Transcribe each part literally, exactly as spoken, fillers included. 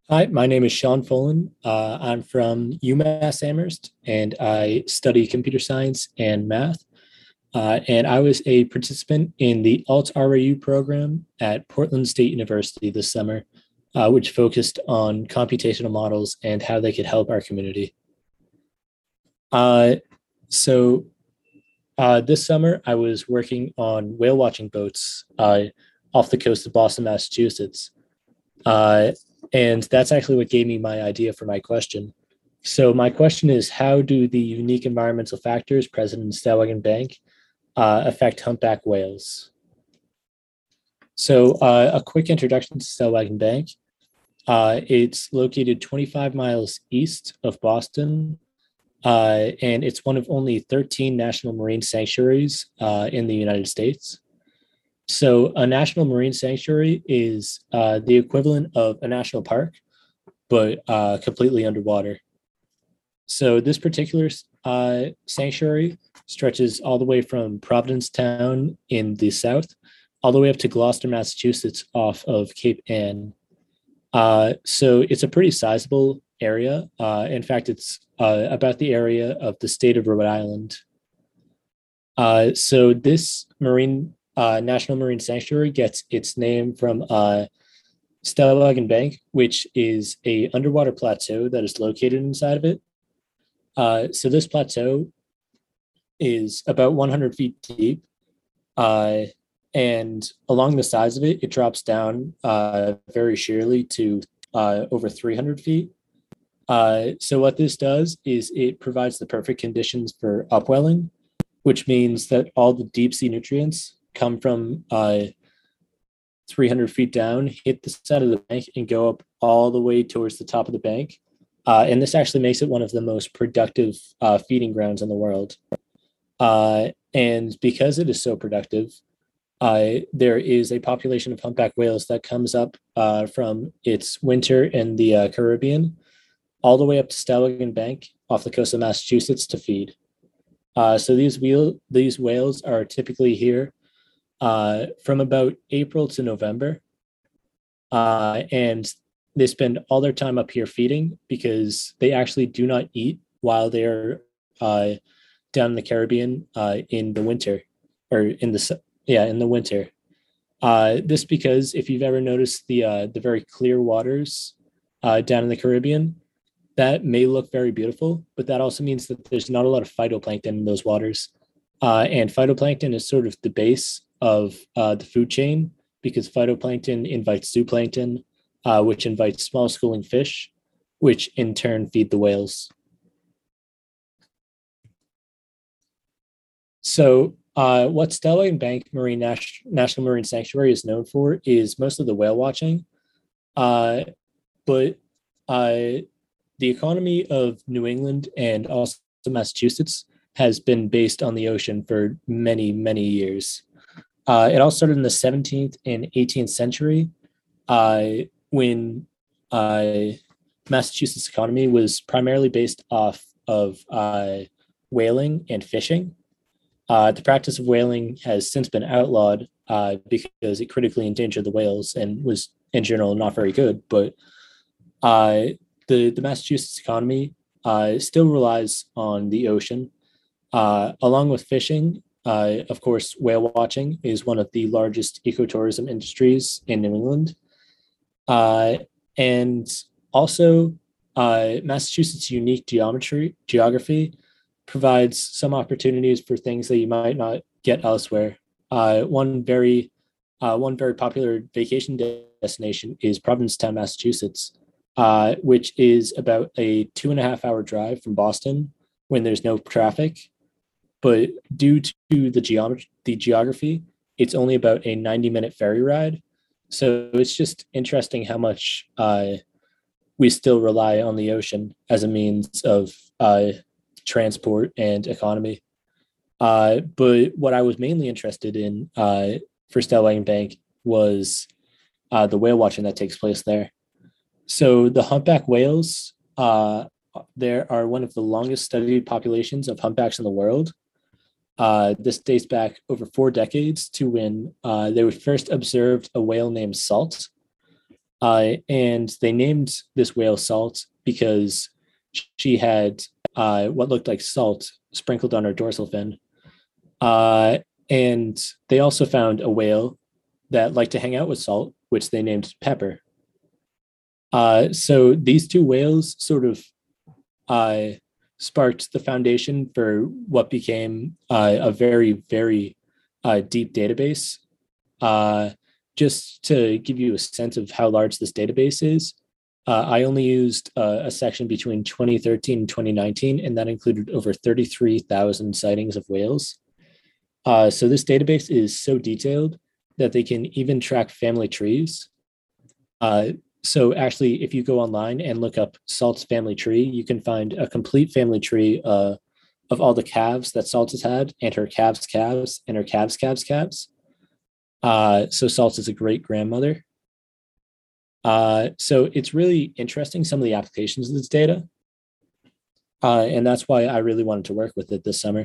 Hi, my name is Sean Folan. Uh, I'm from UMass Amherst, and I study computer science and math. Uh, and I was a participant in the Alt R A U program at Portland State University this summer, uh, which focused on computational models and how they could help our community. Uh, so uh, this summer, I was working on whale watching boats uh, off the coast of Boston, Massachusetts. Uh, and that's actually what gave me my idea for my question. So my question is, how do the unique environmental factors present in Stellwagen Bank uh, affect humpback whales? So uh, a quick introduction to Stellwagen Bank. Uh, it's located twenty-five miles east of Boston, uh, and it's one of only thirteen national marine sanctuaries uh, in the United States. So a national marine sanctuary is uh, the equivalent of a national park, but uh, completely underwater. So this particular uh, sanctuary stretches all the way from Provincetown in the south, all the way up to Gloucester, Massachusetts, off of Cape Ann. Uh, so it's a pretty sizable area. Uh, in fact, it's uh, about the area of the state of Rhode Island. Uh, so this marine uh, national marine sanctuary gets its name from uh, Stellwagen Bank, which is a underwater plateau that is located inside of it. Uh, so this plateau is about one hundred feet deep, uh, and along the sides of it, it drops down uh, very sheerly to uh, over three hundred feet. Uh, so what this does is it provides the perfect conditions for upwelling, which means that all the deep sea nutrients come from uh, three hundred feet down, hit the side of the bank, and go up all the way towards the top of the bank. Uh, and this actually makes it one of the most productive uh, feeding grounds in the world. Uh, and because it is so productive, uh, there is a population of humpback whales that comes up uh, from its winter in the uh, Caribbean all the way up to Stellwagen Bank off the coast of Massachusetts to feed. Uh, so these wheel these whales are typically here uh, from about April to November, uh, and they spend all their time up here feeding because they actually do not eat while they're uh, down in the Caribbean uh, in the winter, or in the yeah in the winter. Uh, this because if you've ever noticed the uh, the very clear waters uh, down in the Caribbean, that may look very beautiful, but that also means that there's not a lot of phytoplankton in those waters. Uh, and phytoplankton is sort of the base of uh, the food chain because phytoplankton invites zooplankton, uh, which invites small schooling fish, which in turn feed the whales. So, uh, what Stellwagen Bank Marine Nas- National Marine Sanctuary is known for is mostly the whale watching. Uh, but uh, the economy of New England and also Massachusetts has been based on the ocean for many, many years. Uh, it all started in the seventeenth and eighteenth century uh, when uh, Massachusetts economy was primarily based off of uh, whaling and fishing. Uh, the practice of whaling has since been outlawed uh, because it critically endangered the whales and was, in general, not very good. But uh, the the Massachusetts economy uh, still relies on the ocean, uh, along with fishing. Uh, of course, whale watching is one of the largest ecotourism industries in New England, uh, and also uh, Massachusetts' unique geometry geography provides some opportunities for things that you might not get elsewhere. Uh, one very uh, one very popular vacation destination is Provincetown, Massachusetts, uh, which is about a two and a half hour drive from Boston when there's no traffic. But due to the geometry, the geography, it's only about a ninety minute ferry ride. So it's just interesting how much uh, we still rely on the ocean as a means of uh, transport and economy. Uh, but what I was mainly interested in uh, for Stellwagen Bank was uh, the whale watching that takes place there. So the humpback whales, uh, there are one of the longest studied populations of humpbacks in the world. Uh, this dates back over four decades to when uh, they were first observed a whale named Salt. Uh, and they named this whale Salt because she had uh, what looked like salt sprinkled on her dorsal fin. Uh, and they also found a whale that liked to hang out with salt, which they named Pepper. Uh, so these two whales sort of uh, sparked the foundation for what became uh, a very, very uh, deep database. Uh, just to give you a sense of how large this database is, uh, I only used uh, a section between twenty thirteen and twenty nineteen, and that included over thirty-three thousand sightings of whales. Uh, so this database is so detailed that they can even track family trees. Uh, so actually, if you go online and look up Salt's family tree, you can find a complete family tree uh, of all the calves that Salt has had, and her calves' calves, and her calves' calves' calves. Uh, so Salt is a great grandmother. Uh, so it's really interesting, some of the applications of this data. Uh, and that's why I really wanted to work with it this summer.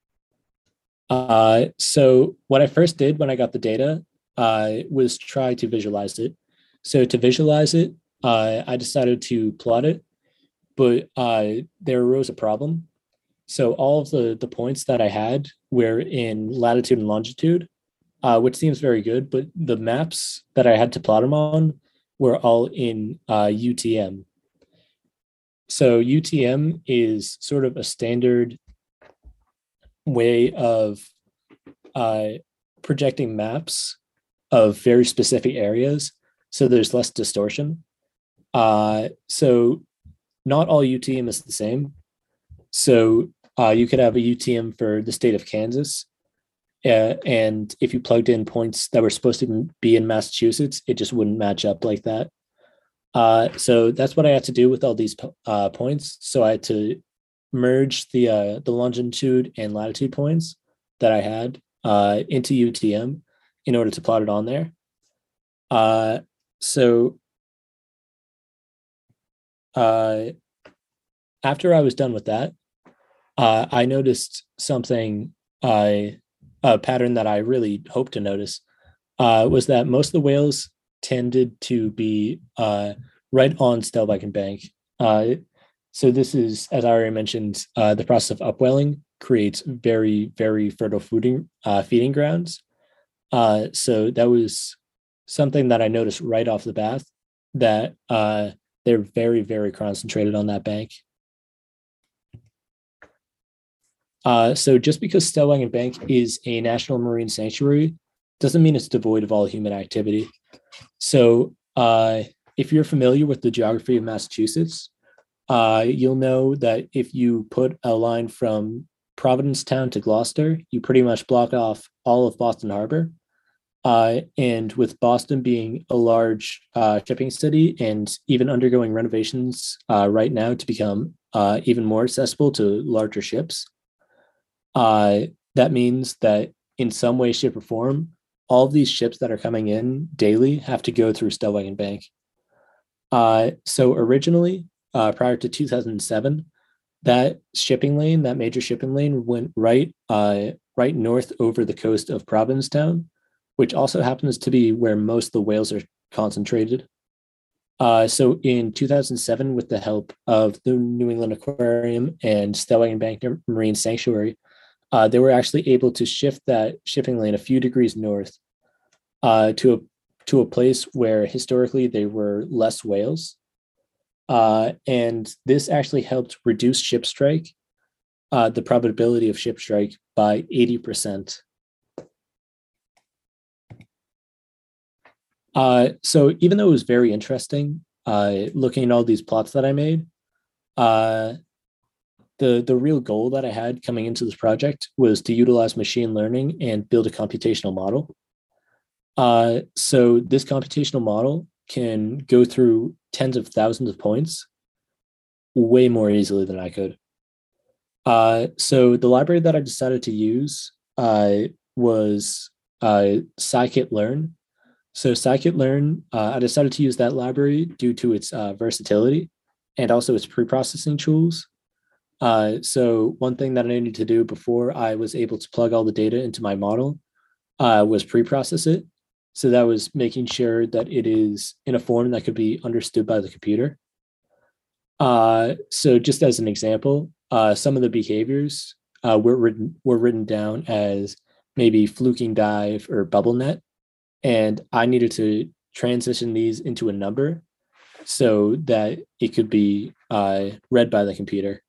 Uh, so what I first did when I got the data uh, was try to visualize it. So to visualize it, uh, I decided to plot it, but uh, there arose a problem. So all of the, the points that I had were in latitude and longitude, uh, which seems very good, but the maps that I had to plot them on were all in uh, U T M. So U T M is sort of a standard way of uh, projecting maps of very specific areas, so there's less distortion. Uh, so not all U T M is the same. So uh, you could have a U T M for the state of Kansas, uh, and if you plugged in points that were supposed to be in Massachusetts, it just wouldn't match up like that. Uh, so that's what I had to do with all these uh, points. So I had to merge the uh, the longitude and latitude points that I had uh, into U T M in order to plot it on there. Uh, so uh, after I was done with that, uh, I noticed something, uh, a pattern that I really hoped to notice, uh, was that most of the whales tended to be uh, right on Stellwagen Bank. Uh, so this is, as I already mentioned, uh, the process of upwelling creates very, very fertile fooding, uh, feeding grounds. Uh, so that was something that I noticed right off the bat, that uh, they're very, very concentrated on that bank. Uh, so just because Stellwagen Bank is a national marine sanctuary doesn't mean it's devoid of all human activity. So uh, if you're familiar with the geography of Massachusetts, uh, you'll know that if you put a line from Provincetown to Gloucester, you pretty much block off all of Boston Harbor. Uh, and with Boston being a large uh, shipping city and even undergoing renovations uh, right now to become uh, even more accessible to larger ships, uh, that means that in some way, shape, or form, all of these ships that are coming in daily have to go through Stellwagen Bank. Uh, so originally, uh, prior to two thousand seven, that shipping lane, that major shipping lane, went right, uh, right north over the coast of Provincetown, which also happens to be where most of the whales are concentrated. Uh, so in two thousand seven, with the help of the New England Aquarium and Stellwagen Bank Marine Sanctuary, uh, they were actually able to shift that shipping lane a few degrees north uh, to a to a place where historically there were less whales. Uh, and this actually helped reduce ship strike, uh, the probability of ship strike, by eighty percent. Uh, so even though it was very interesting, uh, looking at all these plots that I made, uh, the, the real goal that I had coming into this project was to utilize machine learning and build a computational model. Uh, so this computational model can go through tens of thousands of points way more easily than I could. Uh, so the library that I decided to use uh, was uh, scikit-learn. So scikit-learn, uh, I decided to use that library due to its uh, versatility and also its pre-processing tools. Uh, so one thing that I needed to do before I was able to plug all the data into my model uh, was pre-process it. So that was making sure that it is in a form that could be understood by the computer. Uh, so just as an example, uh, some of the behaviors uh, were written were written down as maybe fluking dive or bubble net, and I needed to transition these into a number so that it could be uh, read by the computer.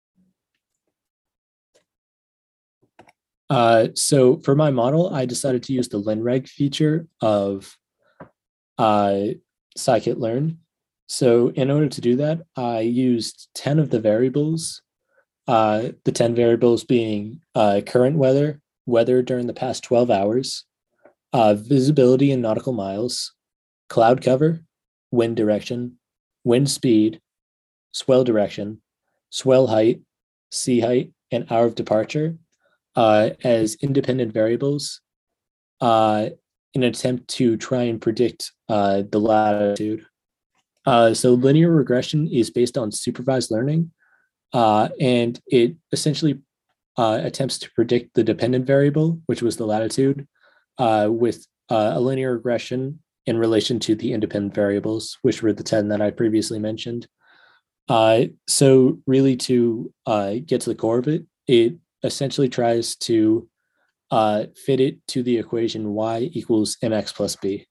Uh, so for my model, I decided to use the linreg feature of uh, scikit-learn. So in order to do that, I used ten of the variables, uh, the ten variables being uh, current weather, weather during the past twelve hours, uh, visibility in nautical miles, cloud cover, wind direction, wind speed, swell direction, swell height, sea height, and hour of departure uh, as independent variables uh, in an attempt to try and predict uh, the latitude. Uh, so linear regression is based on supervised learning, uh, and it essentially uh, attempts to predict the dependent variable, which was the latitude, uh, with uh, a linear regression in relation to the independent variables, which were the ten that I previously mentioned. Uh, so really to uh, get to the core of it, it essentially tries to uh, fit it to the equation y equals mx plus b.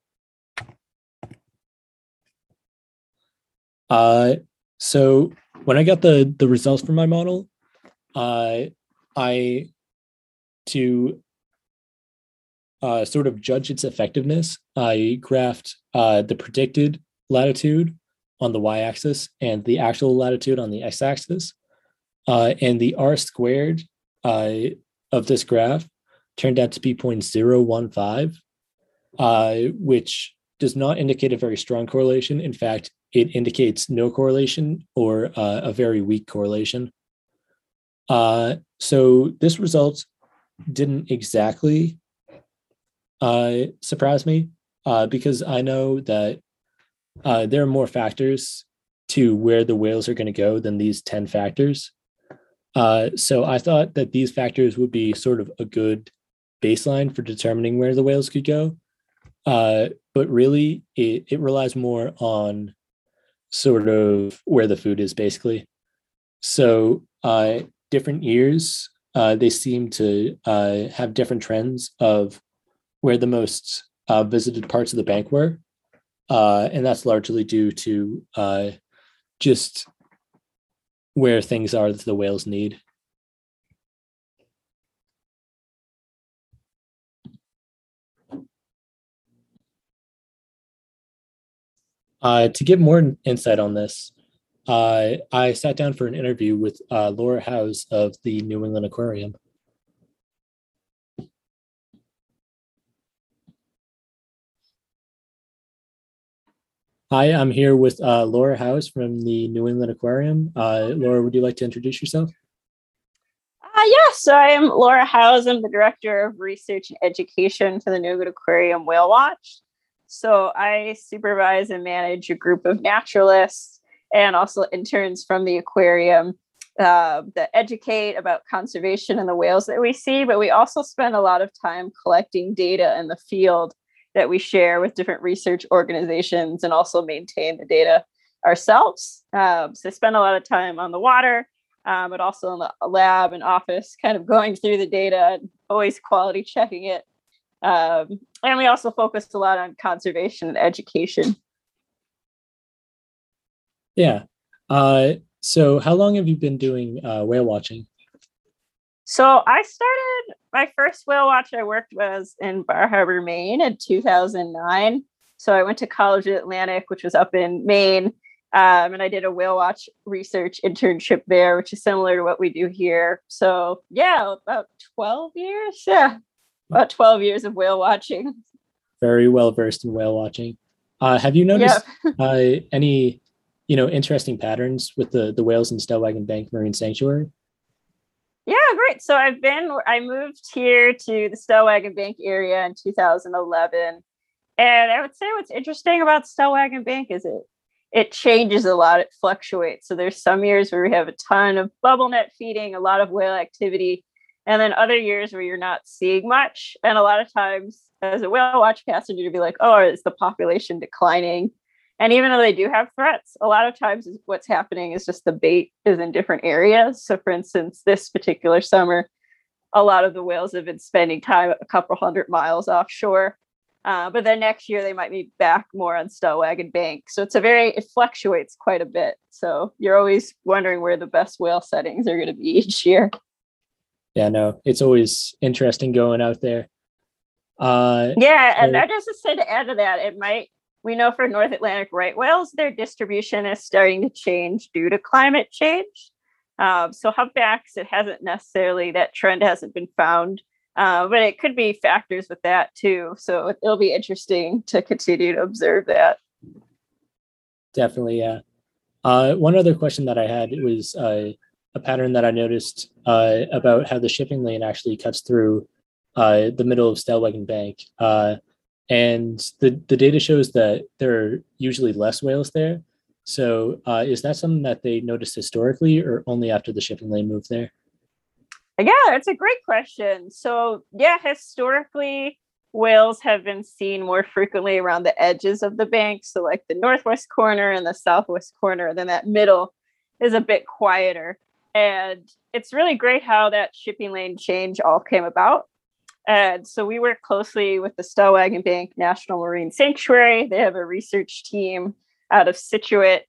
Uh, so when I got the, the results from my model, uh, I, to uh, sort of judge its effectiveness, I graphed uh, the predicted latitude on the y-axis and the actual latitude on the x-axis. Uh, and the r squared uh, of this graph turned out to be zero point zero one five, uh, which does not indicate a very strong correlation. In fact, it indicates no correlation or uh, a very weak correlation. Uh, so this result didn't exactly uh, surprise me uh, because I know that uh, there are more factors to where the whales are going to go than these ten factors. Uh, so I thought that these factors would be sort of a good baseline for determining where the whales could go. Uh, but really, it, it relies more on sort of where the food is, basically. So uh, different years, uh, they seem to uh, have different trends of where the most uh, visited parts of the bank were. Uh, and that's largely due to uh, just where things are that the whales need. Uh, to give more insight on this, uh, I sat down for an interview with uh, Laura Howes of the New England Aquarium. Hi, I'm here with uh, Laura Howes from the New England Aquarium. Uh, Laura, would you like to introduce yourself? Uh, yeah, so I am Laura Howes. I'm the Director of Research and Education for the New England Aquarium Whale Watch. So I supervise and manage a group of naturalists and also interns from the aquarium uh, that educate about conservation and the whales that we see, but we also spend a lot of time collecting data in the field that we share with different research organizations and also maintain the data ourselves. Um, so I spend a lot of time on the water, um, but also in the lab and office, kind of going through the data and always quality checking it. Um, and we also focused a lot on conservation and education. Yeah. Uh, so how long have you been doing uh, whale watching? So I started my first whale watch I worked was in Bar Harbor, Maine in two thousand nine. So I went to College of Atlantic, which was up in Maine. Um, and I did a whale watch research internship there, which is similar to what we do here. So yeah, about twelve years. Yeah, about twelve years of whale watching. Very well versed in whale watching. Uh, have you noticed Yep. uh, any, you know, interesting patterns with the the whales in Stellwagen Bank Marine Sanctuary? Yeah, great. So I've been, I moved here to the Stellwagen Bank area in two thousand eleven. And I would say what's interesting about Stellwagen Bank is it it changes a lot. It fluctuates. So there's some years where we have a ton of bubble net feeding, a lot of whale activity, and then other years where you're not seeing much. And a lot of times as a whale watch passenger to be like, oh, is the population declining? And even though they do have threats, a lot of times what's happening is just the bait is in different areas. So for instance, this particular summer, a lot of the whales have been spending time a couple hundred miles offshore. Uh, but then next year they might be back more on Stellwagen Bank. So it's a very, it fluctuates quite a bit. So you're always wondering where the best whale settings are going to be each year. Yeah, no, it's always interesting going out there. Uh, yeah, so, and I just to say to add to that, it might, we know for North Atlantic right whales, their distribution is starting to change due to climate change. Um, so humpbacks, it hasn't necessarily, that trend hasn't been found. Uh, but it could be factors with that too. So it'll be interesting to continue to observe that. Definitely, yeah. Uh, one other question that I had was uh, a pattern that I noticed uh, about how the shipping lane actually cuts through uh, the middle of Stellwagen Bank. Uh, and the, the data shows that there are usually less whales there. So uh, is that something that they noticed historically or only after the shipping lane moved there? Yeah, that's a great question. So yeah, historically, whales have been seen more frequently around the edges of the bank. So like the northwest corner and the southwest corner, then that middle is a bit quieter. And it's really great how that shipping lane change all came about. And so we work closely with the Stellwagen Bank National Marine Sanctuary. They have a research team out of Scituate.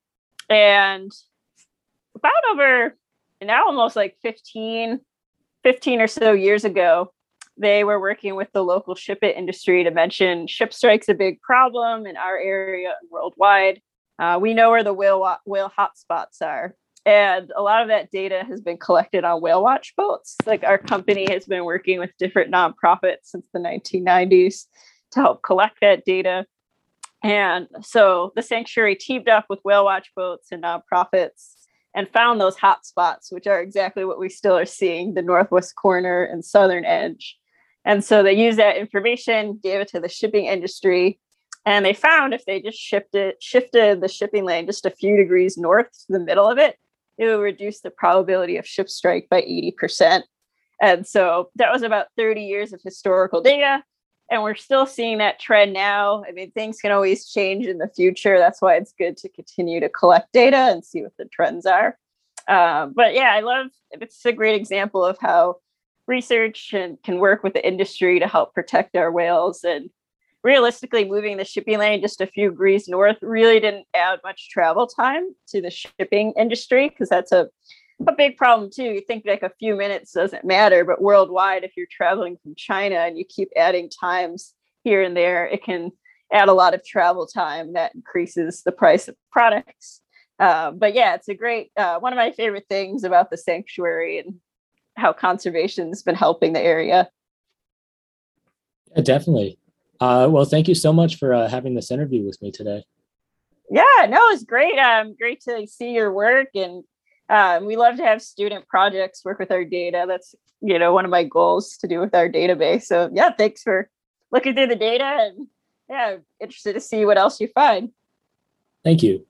And about over now almost like fifteen fifteen or so years ago, they were working with the local ship it industry to mention ship strike's a big problem in our area and worldwide. Uh, we know where the whale whale hotspots are. And a lot of that data has been collected on whale watch boats. Like our company has been working with different nonprofits since the nineteen nineties to help collect that data. And so the sanctuary teamed up with whale watch boats and nonprofits and found those hot spots, which are exactly what we still are seeing, the northwest corner and southern edge. And so they used that information, gave it to the shipping industry, and they found if they just shifted, shifted the shipping lane just a few degrees north to the middle of it, it would reduce the probability of ship strike by eighty percent. And so that was about thirty years of historical data. And we're still seeing that trend now. I mean, things can always change in the future. That's why it's good to continue to collect data and see what the trends are. Um, but yeah, I love, it's a great example of how research and can work with the industry to help protect our whales. And realistically, moving the shipping lane just a few degrees north really didn't add much travel time to the shipping industry, because that's a a big problem too. You think like a few minutes doesn't matter, but worldwide, if you're traveling from China and you keep adding times here and there, it can add a lot of travel time that increases the price of products. Uh, but yeah, it's a great, uh, one of my favorite things about the sanctuary and how conservation's been helping the area. Yeah, definitely. Uh, well, thank you so much for uh, having this interview with me today. Yeah, no, it's great. Um, great to see your work, and Um, we love to have student projects work with our data. That's, you know, one of my goals to do with our database. So yeah, thanks for looking through the data, and yeah, interested to see what else you find. Thank you.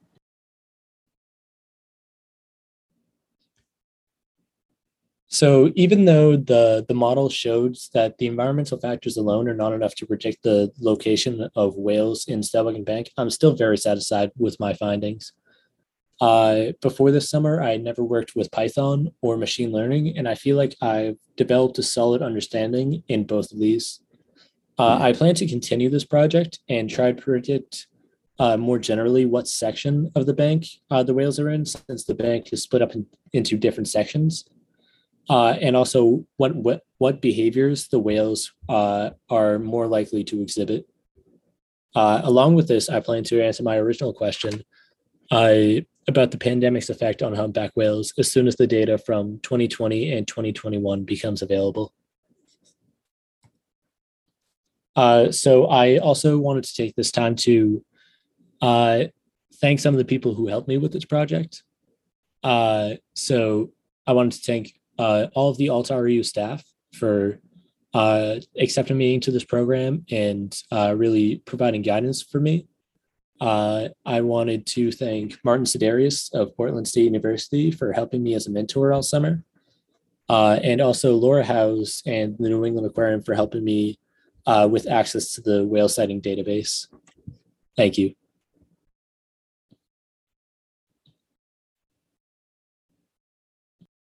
So even though the, the model shows that the environmental factors alone are not enough to predict the location of whales in Stellwagen Bank, I'm still very satisfied with my findings. Uh, before this summer, I had never worked with Python or machine learning, and I feel like I've developed a solid understanding in both of these. Uh, I plan to continue this project and try to predict uh, more generally what section of the bank uh, the whales are in, since the bank is split up in, into different sections. Uh, and also what, what, what behaviors the whales uh, are more likely to exhibit. Uh, along with this, I plan to answer my original question uh, about the pandemic's effect on humpback whales as soon as the data from twenty twenty and twenty twenty-one becomes available. Uh, so I also wanted to take this time to uh, thank some of the people who helped me with this project. Uh, so I wanted to thank uh, all of the AltRU staff for uh, accepting me into this program and uh, really providing guidance for me. Uh, I wanted to thank Martin Sidarius of Portland State University for helping me as a mentor all summer. Uh, and also Laura Howes and the New England Aquarium for helping me uh, with access to the whale sighting database. Thank you.